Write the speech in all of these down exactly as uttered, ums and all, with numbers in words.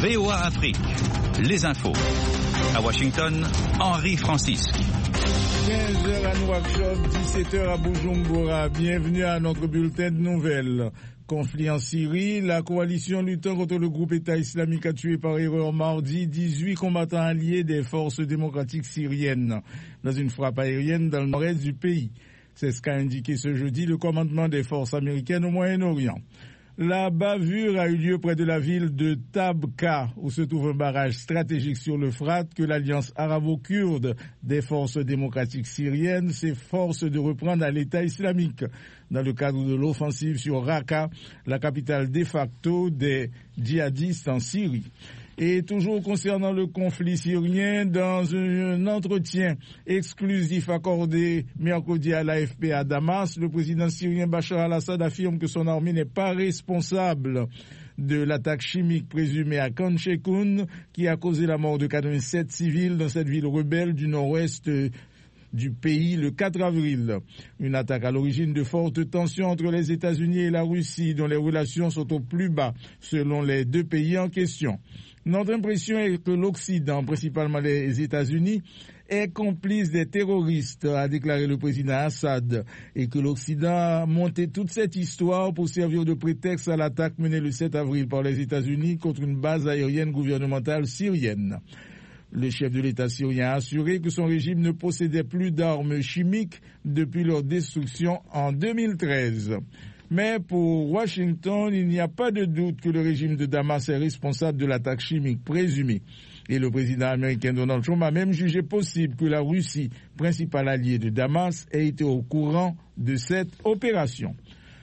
V O A Afrique, les infos. À Washington, Henri Francis. quinze heures à Nouakchott, dix-sept heures à Bujumbura. Bienvenue à notre bulletin de nouvelles. Conflit en Syrie, la coalition luttant contre le groupe État islamique a tué par erreur mardi dix-huit combattants alliés des forces démocratiques syriennes dans une frappe aérienne dans le nord-est du pays. C'est ce qu'a indiqué ce jeudi le commandement des forces américaines au Moyen-Orient. La bavure a eu lieu près de la ville de Tabqa, où se trouve un barrage stratégique sur l'Euphrate que l'Alliance arabo-kurde des forces démocratiques syriennes s'efforce de reprendre à l'État islamique, dans le cadre de l'offensive sur Raqqa, la capitale de facto des djihadistes en Syrie. Et toujours concernant le conflit syrien, dans un entretien exclusif accordé mercredi à l'A F P à Damas, le président syrien Bachar al-Assad affirme que son armée n'est pas responsable de l'attaque chimique présumée à Khan Sheikhoun, qui a causé la mort de quatre-vingt-sept civils dans cette ville rebelle du nord-ouest du pays le quatre avril. Une attaque à l'origine de fortes tensions entre les États-Unis et la Russie, dont les relations sont au plus bas selon les deux pays en question. Notre impression est que l'Occident, principalement les États-Unis, est complice des terroristes, a déclaré le président Assad, et que l'Occident a monté toute cette histoire pour servir de prétexte à l'attaque menée le sept avril par les États-Unis contre une base aérienne gouvernementale syrienne. Le chef de l'État syrien a assuré que son régime ne possédait plus d'armes chimiques depuis leur destruction en deux mille treize. Mais pour Washington, il n'y a pas de doute que le régime de Damas est responsable de l'attaque chimique présumée. Et le président américain Donald Trump a même jugé possible que la Russie, principal allié de Damas, ait été au courant de cette opération.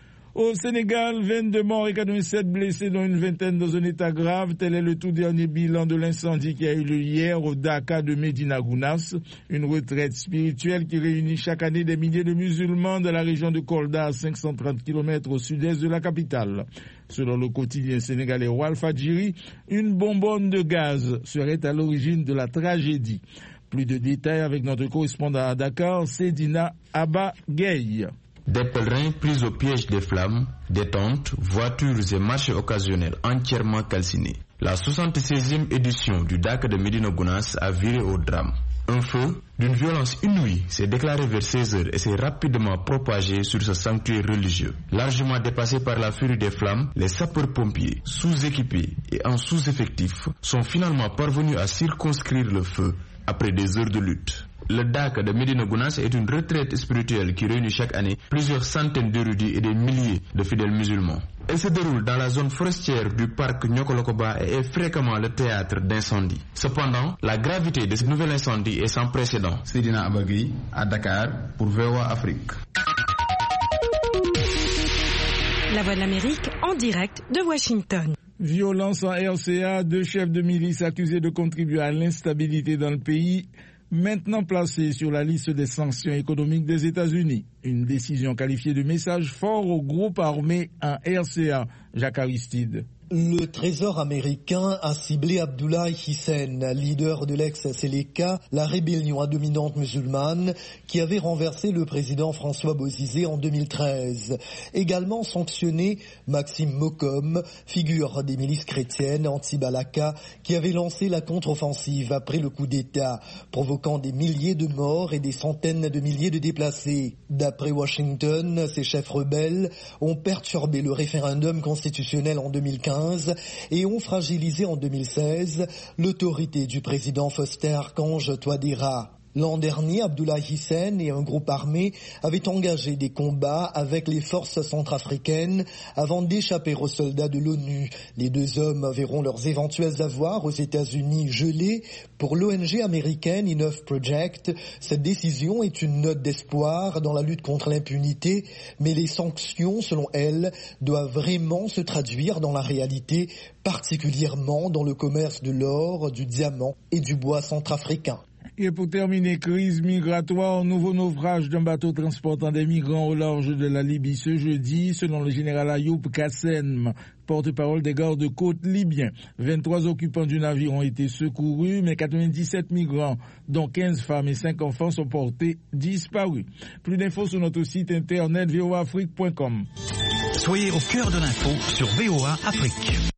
Au Sénégal, vingt-deux morts et quatre-vingt-sept blessés, dont une vingtaine dans un état grave. Tel est le tout dernier bilan de l'incendie qui a eu lieu hier au Daaka de Médina Gounass, une retraite spirituelle qui réunit chaque année des milliers de musulmans de la région de Kolda, à cinq cent trente kilomètres au sud-est de la capitale. Selon le quotidien sénégalais Walfadjri, une bonbonne de gaz serait à l'origine de la tragédie. Plus de détails avec notre correspondant à Dakar, Sedina Abba Gueye. Des pèlerins pris au piège des flammes, des tentes, voitures et marchés occasionnels entièrement calcinés. La soixante-seizième édition du Daaka de Médina Gounass a viré au drame. Un feu d'une violence inouïe s'est déclaré vers seize heures et s'est rapidement propagé sur ce sanctuaire religieux. Largement dépassé par la furie des flammes, les sapeurs-pompiers, sous-équipés et en sous-effectif, sont finalement parvenus à circonscrire le feu après des heures de lutte. Le Daaka de Médina Gounass est une retraite spirituelle qui réunit chaque année plusieurs centaines d'érudits et des milliers de fidèles musulmans. Elle se déroule dans la zone forestière du parc Nyokolokoba et est fréquemment le théâtre d'incendies. Cependant, la gravité de ce nouvel incendie est sans précédent. Sedina Abagui à Dakar pour V O A Afrique. La Voix de l'Amérique en direct de Washington. Violence en R C A, deux chefs de milice accusés de contribuer à l'instabilité dans le pays, maintenant placés sur la liste des sanctions économiques des États-Unis. Une décision qualifiée de message fort au groupe armé en R C A. Jacques Aristide. Le Trésor américain a ciblé Abdoulaye Hissène, leader de l'ex-Seleka, la rébellion à dominante musulmane, qui avait renversé le président François Bozizé en deux mille treize. Également sanctionné Maxime Mokom, figure des milices chrétiennes anti-Balaka, qui avait lancé la contre-offensive après le coup d'État, provoquant des milliers de morts et des centaines de milliers de déplacés. D'après Washington, ces chefs rebelles ont perturbé le référendum constitutionnel en deux mille quinze et ont fragilisé en deux mille seize l'autorité du président Faustin Archange Touadéra. L'an dernier, Abdoulaye Hissène et un groupe armé avaient engagé des combats avec les forces centrafricaines avant d'échapper aux soldats de l'ONU. Les deux hommes verront leurs éventuels avoirs aux États-Unis gelés. Pour l'O N G américaine Enough Project, cette décision est une note d'espoir dans la lutte contre l'impunité, mais les sanctions, selon elle, doivent vraiment se traduire dans la réalité, particulièrement dans le commerce de l'or, du diamant et du bois centrafricain. Et pour terminer, crise migratoire, nouveau naufrage d'un bateau transportant des migrants au large de la Libye ce jeudi, selon le général Ayoub Kassem, porte-parole des gardes-côtes libyens. vingt-trois occupants du navire ont été secourus, mais quatre-vingt-dix-sept migrants, dont quinze femmes et cinq enfants, sont portés disparus. Plus d'infos sur notre site internet v o a afrique point com. Soyez au cœur de l'info sur V O A Afrique.